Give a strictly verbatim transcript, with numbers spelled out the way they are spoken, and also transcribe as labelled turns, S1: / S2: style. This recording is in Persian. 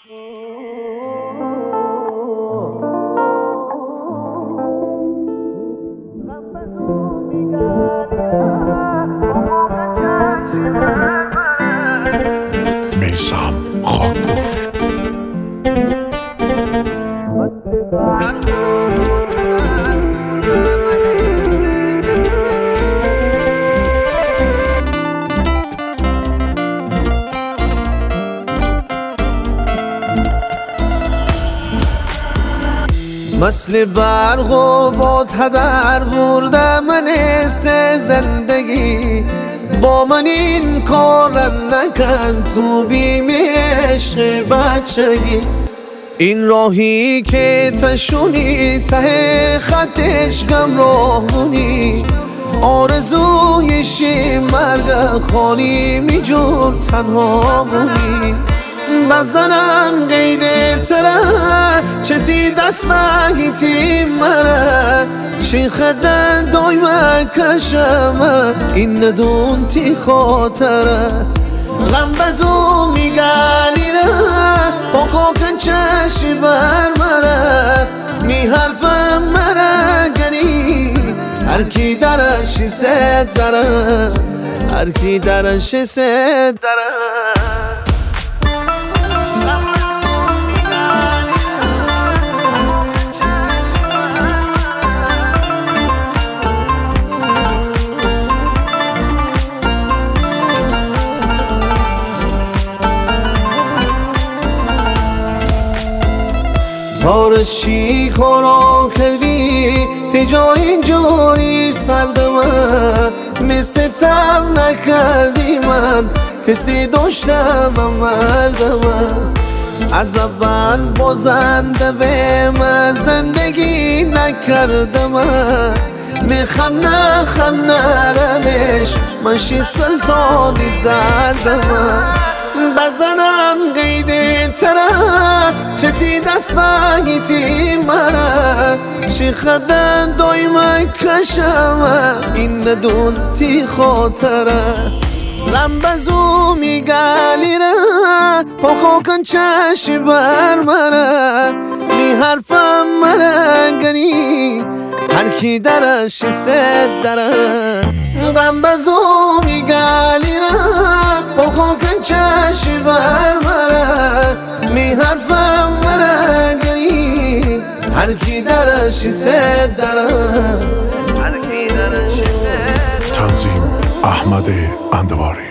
S1: میثم خاکپور.
S2: مثل برق و باد هدر برده من سه زندگی، با من این کار نکن تو بیم عشق بچگی. این راهی که تشونی ته خطش کم راهونی، آرزویشی مرگ خانی میجور تنها مونی. بزنم قید تره چتی دست بگیتی مره، شیخ دایمه کشمه این ندون تی خاطره. غم بزو میگلیره پاکا کن چشی بر مره، می حرفم مره گنی هر کی درشی سد داره، هر کی درشی سد داره. کار چی کارا کردی تی جا اینجوری سردمه، مثل تب نکردی من کسی داشتم و مردمه. از اول بازنده به من زندگی نکردم، میخم نخم نرنش من شی سلطانی دردمه. بزنم قید تره چتی دست بگیتی مره، شیخ دایمه کشمه این ندون تی خاطره. غم بزو میگلیره پاکا کن چشی بر مره، می حرفم مره گنی هر کی درشی سد داره. غم بزو میگلیره پاکا کن چشی بر مره، می حرفم مره گنی هر کی درشی سد داره، هر کی درشی سد.
S1: تنظیم احمد اندواری.